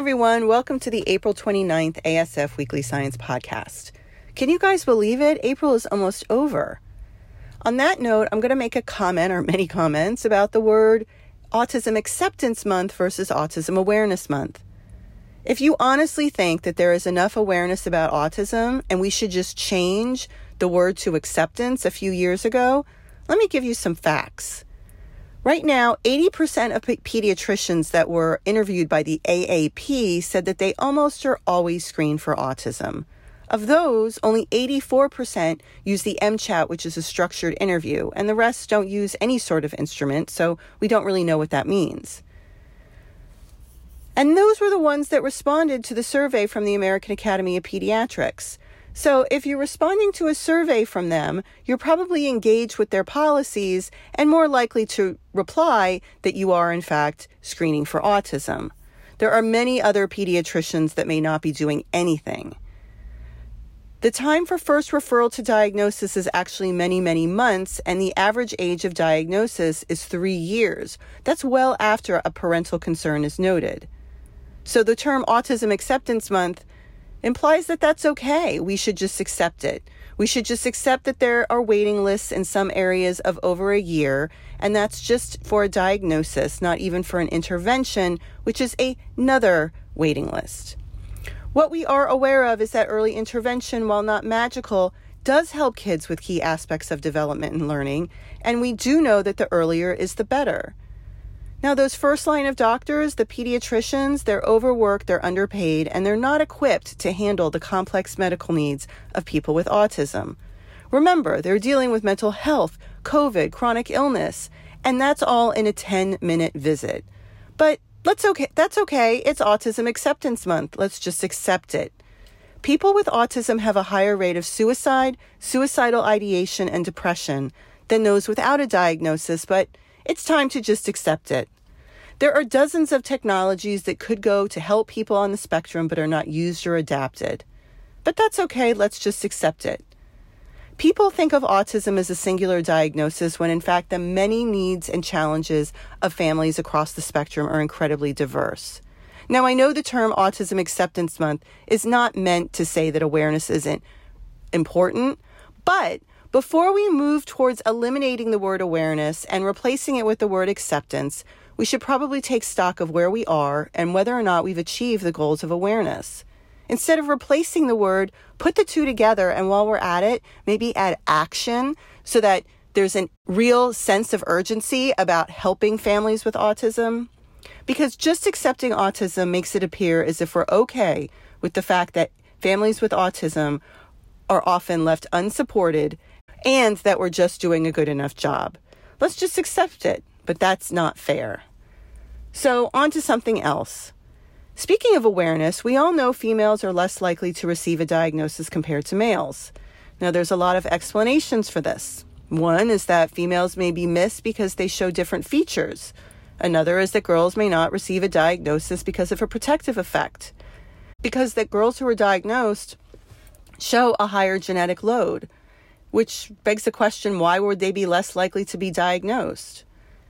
everyone. Welcome to the April 29th ASF Weekly Science Podcast. Can you guys believe it? April is almost over. On that note, I'm going to make a comment or many comments about the word Autism Acceptance Month versus Autism Awareness Month. If you honestly think that there is enough awareness about autism and we should just change the word to acceptance a few years ago, let me give you some facts. Right now, 80% of pediatricians that were interviewed by the AAP said that they almost are always screened for autism. Of those, only 84% use the MChat, which is a structured interview, and the rest don't use any sort of instrument, so we don't really know what that means. And those were the ones that responded to the survey from the American Academy of Pediatrics. So if you're responding to a survey from them, you're probably engaged with their policies and more likely to reply that you are, in fact, screening for autism. There are many other pediatricians that may not be doing anything. The time for first referral to diagnosis is actually many, many months, and the average age of diagnosis is 3 years. That's well after a parental concern is noted. So the term Autism Acceptance Month implies that that's okay. We should just accept it. We should just accept that there are waiting lists in some areas of over a year, and that's just for a diagnosis, not even for an intervention, which is another waiting list. What we are aware of is that early intervention, while not magical, does help kids with key aspects of development and learning, and we do know that the earlier is the better. Now, those first line of doctors, the pediatricians, they're overworked, they're underpaid, and they're not equipped to handle the complex medical needs of people with autism. Remember, they're dealing with mental health, COVID, chronic illness, and that's all in a 10-minute visit. But that's okay. It's Autism Acceptance Month. Let's just accept it. People with autism have a higher rate of suicide, suicidal ideation, and depression than those without a diagnosis, but it's time to just accept it. There are dozens of technologies that could go to help people on the spectrum but are not used or adapted. But that's okay, let's just accept it. People think of autism as a singular diagnosis when in fact the many needs and challenges of families across the spectrum are incredibly diverse. Now, I know the term Autism Acceptance Month is not meant to say that awareness isn't important, but before we move towards eliminating the word awareness and replacing it with the word acceptance, we should probably take stock of where we are and whether or not we've achieved the goals of awareness. Instead of replacing the word, put the two together, and while we're at it, maybe add action so that there's a real sense of urgency about helping families with autism. Because just accepting autism makes it appear as if we're okay with the fact that families with autism are often left unsupported and that we're just doing a good enough job. Let's just accept it, but that's not fair. So on to something else. Speaking of awareness, we all know females are less likely to receive a diagnosis compared to males. Now, there's a lot of explanations for this. One is that females may be missed because they show different features. Another is that girls may not receive a diagnosis because of a protective effect. Because that girls who are diagnosed show a higher genetic load, which begs the question, why would they be less likely to be diagnosed?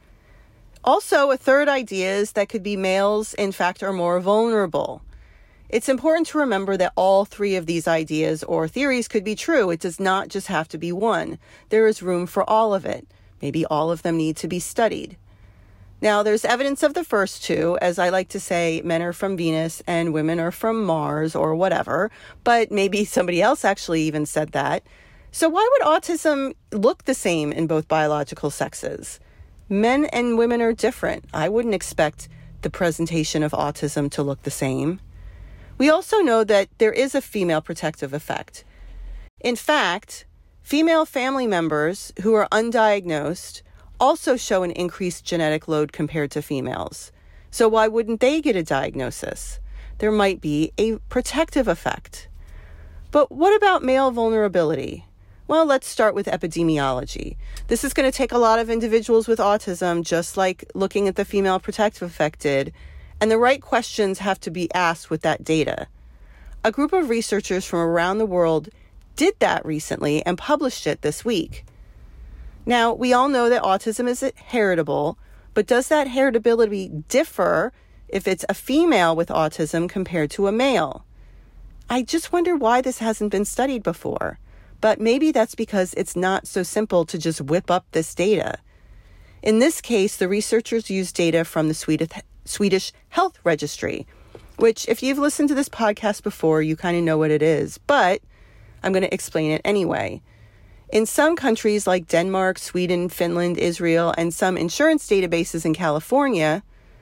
Also, a third idea is that could be males, in fact, are more vulnerable. It's important to remember that all three of these ideas or theories could be true. It does not just have to be one. There is room for all of it. Maybe all of them need to be studied. Now, there's evidence of the first two. As I like to say, men are from Venus and women are from Mars or whatever, but maybe somebody else actually even said that. So why would autism look the same in both biological sexes? Men and women are different. I wouldn't expect the presentation of autism to look the same. We also know that there is a female protective effect. In fact, female family members who are undiagnosed also show an increased genetic load compared to females. So why wouldn't they get a diagnosis? There might be a protective effect. But what about male vulnerability? Well, let's start with epidemiology. This is going to take a lot of individuals with autism, just like looking at the female protective effect did, and the right questions have to be asked with that data. A group of researchers from around the world did that recently and published it this week. Now, we all know that autism is heritable, but does that heritability differ if it's a female with autism compared to a male. I just wonder why this hasn't been studied before, but maybe that's because it's not so simple to just whip up this data. In this case, the researchers used data from the Swedish Health Registry, which if you've listened to this podcast before, you kind of know what it is, but I'm going to explain it anyway. In some countries like Denmark, Sweden, Finland, Israel, and some insurance databases in California,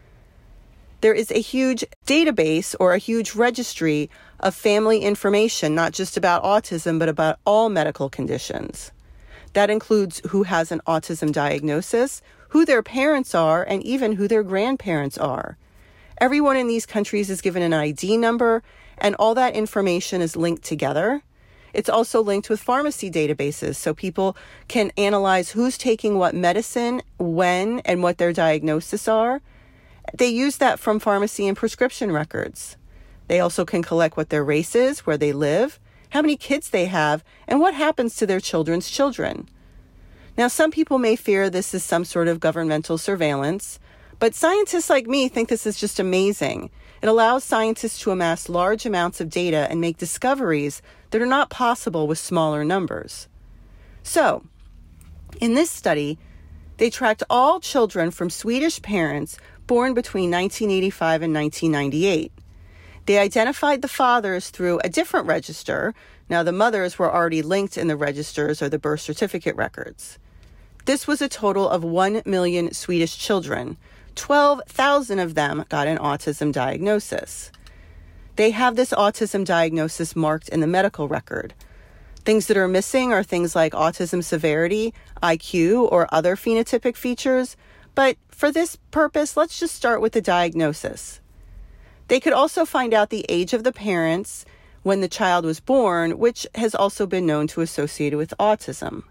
there is a huge database or a huge registry of family information, not just about autism, but about all medical conditions. That includes who has an autism diagnosis, who their parents are, and even who their grandparents are. Everyone in these countries is given an ID number, and all that information is linked together. It's also linked with pharmacy databases, so people can analyze who's taking what medicine, when, and what their diagnoses are. They use that from pharmacy and prescription records. They also can collect what their race is, where they live, how many kids they have, and what happens to their children's children. Now, some people may fear this is some sort of governmental surveillance, but scientists like me think this is just amazing. It allows scientists to amass large amounts of data and make discoveries that are not possible with smaller numbers. So, in this study, they tracked all children from Swedish parents born between 1985 and 1998. They identified the fathers through a different register. Now, the mothers were already linked in the registers or the birth certificate records. This was a total of 1 million Swedish children. 12,000 of them got an autism diagnosis. They have this autism diagnosis marked in the medical record. Things that are missing are things like autism severity, IQ, or other phenotypic features. But for this purpose, let's just start with the diagnosis. They could also find out the age of the parents when the child was born, which has also been known to associate with autism.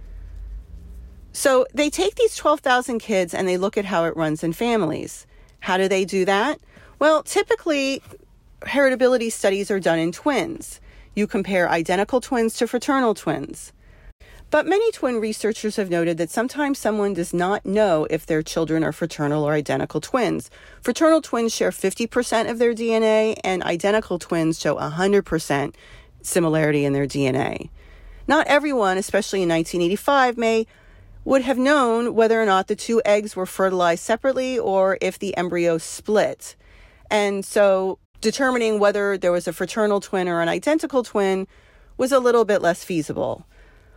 So they take these 12,000 kids and they look at how it runs in families. How do they do that? Well, typically, heritability studies are done in twins. You compare identical twins to fraternal twins. But many twin researchers have noted that sometimes someone does not know if their children are fraternal or identical twins. Fraternal twins share 50% of their DNA, and identical twins show 100% similarity in their DNA. Not everyone, especially in 1985, would have known whether or not the two eggs were fertilized separately or if the embryo split. And so determining whether there was a fraternal twin or an identical twin was a little bit less feasible.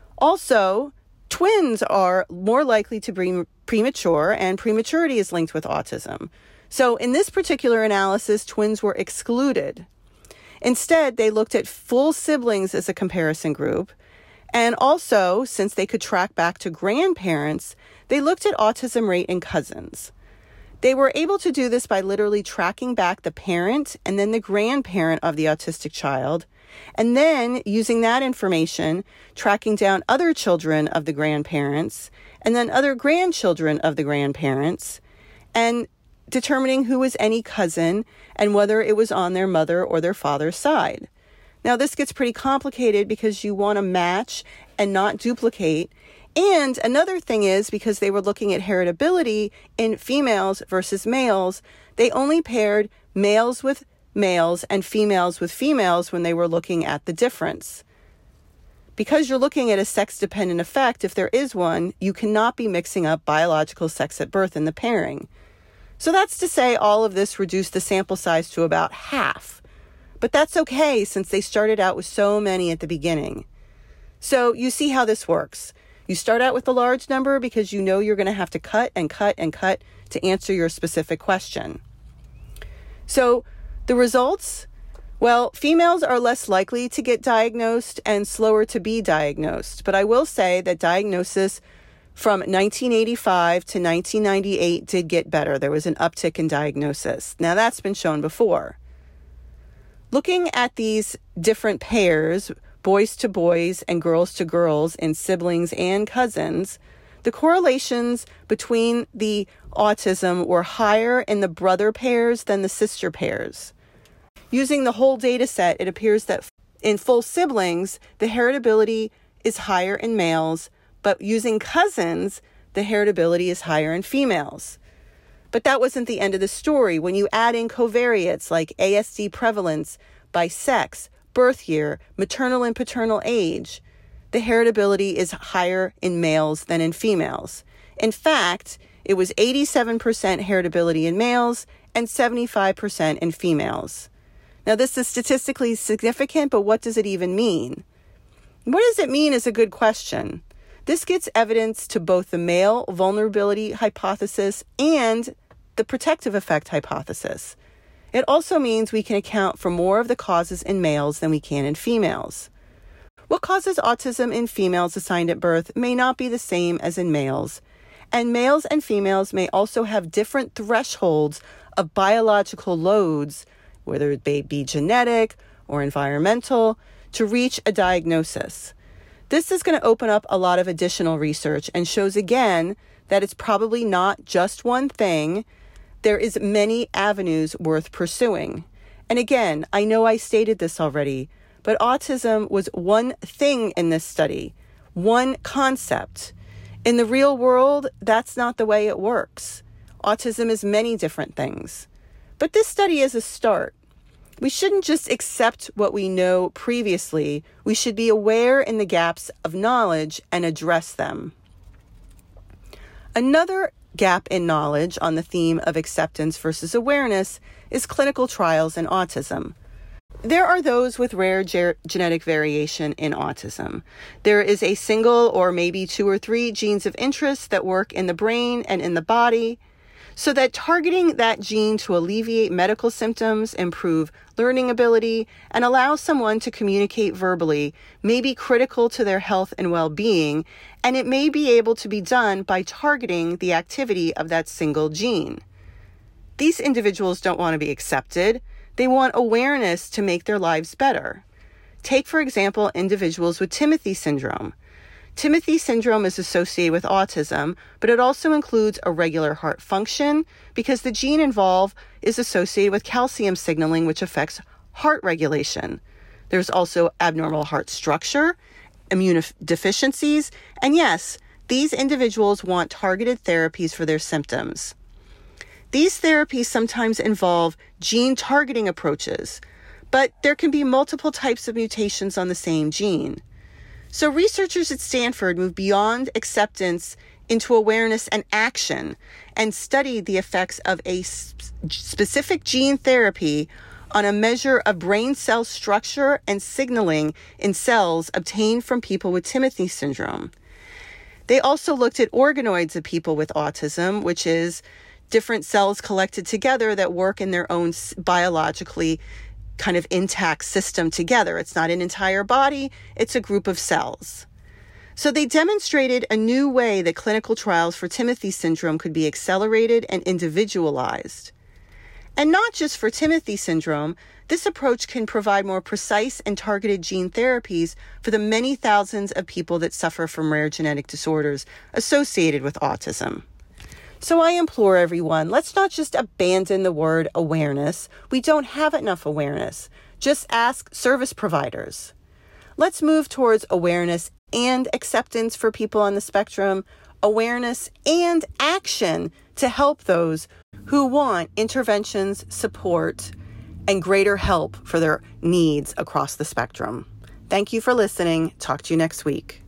Also, twins are more likely to be premature, and prematurity is linked with autism. So in this particular analysis, twins were excluded. Instead, they looked at full siblings as a comparison group. And also, since they could track back to grandparents, they looked at autism rate in cousins. They were able to do this by literally tracking back the parent and then the grandparent of the autistic child, and then using that information, tracking down other children of the grandparents, and then other grandchildren of the grandparents, and determining who was any cousin and whether it was on their mother or their father's side. Now, this gets pretty complicated because you want to match and not duplicate. And another thing is, because they were looking at heritability in females versus males, they only paired males with males and females with females when they were looking at the difference. Because you're looking at a sex-dependent effect, if there is one, you cannot be mixing up biological sex at birth in the pairing. So that's to say all of this reduced the sample size to about half. But that's okay since they started out with so many at the beginning. So you see how this works. You start out with a large number because you know you're going to have to cut and cut and cut to answer your specific question. So the results? Well, females are less likely to get diagnosed and slower to be diagnosed. But I will say that diagnosis from 1985 to 1998 did get better. There was an uptick in diagnosis. Now that's been shown before. Looking at these different pairs, boys to boys and girls to girls in siblings and cousins, the correlations between the autism were higher in the brother pairs than the sister pairs. Using the whole data set, it appears that in full siblings, the heritability is higher in males, but using cousins, the heritability is higher in females. But that wasn't the end of the story. When you add in covariates like ASD prevalence by sex, birth year, maternal and paternal age, the heritability is higher in males than in females. In fact, it was 87% heritability in males and 75% in females. Now, this is statistically significant, but what does it even mean? What does it mean is a good question. This gets evidence to both the male vulnerability hypothesis and the protective effect hypothesis. It also means we can account for more of the causes in males than we can in females. What causes autism in females assigned at birth may not be the same as in males, and males and females may also have different thresholds of biological loads, whether it be genetic or environmental, to reach a diagnosis. This is going to open up a lot of additional research and shows again that it's probably not just one thing. There is many avenues worth pursuing. And again, I know I stated this already, but autism was one thing in this study, one concept. In the real world, that's not the way it works. Autism is many different things. But this study is a start. We shouldn't just accept what we know previously. We should be aware in the gaps of knowledge and address them. Another gap in knowledge on the theme of acceptance versus awareness is clinical trials in autism. There are those with rare genetic variation in autism. There is a single or maybe 2 or 3 genes of interest that work in the brain and in the body, so that targeting that gene to alleviate medical symptoms, improve learning ability, and allow someone to communicate verbally may be critical to their health and well-being, and it may be able to be done by targeting the activity of that single gene. These individuals don't want to be accepted. They want awareness to make their lives better. Take, for example, individuals with Timothy syndrome. Timothy syndrome is associated with autism, but it also includes irregular heart function because the gene involved is associated with calcium signaling, which affects heart regulation. There's also abnormal heart structure, immunodeficiencies, and yes, these individuals want targeted therapies for their symptoms. These therapies sometimes involve gene targeting approaches, but there can be multiple types of mutations on the same gene. So researchers at Stanford moved beyond acceptance into awareness and action and studied the effects of a specific gene therapy on a measure of brain cell structure and signaling in cells obtained from people with Timothy syndrome. They also looked at organoids of people with autism, which is different cells collected together that work in their own biologically kind of intact system together. It's not an entire body, it's a group of cells. So they demonstrated a new way that clinical trials for Timothy syndrome could be accelerated and individualized. And not just for Timothy syndrome, this approach can provide more precise and targeted gene therapies for the many thousands of people that suffer from rare genetic disorders associated with autism. So I implore everyone, let's not just abandon the word awareness. We don't have enough awareness. Just ask service providers. Let's move towards awareness and acceptance for people on the spectrum, awareness and action to help those who want interventions, support, and greater help for their needs across the spectrum. Thank you for listening. Talk to you next week.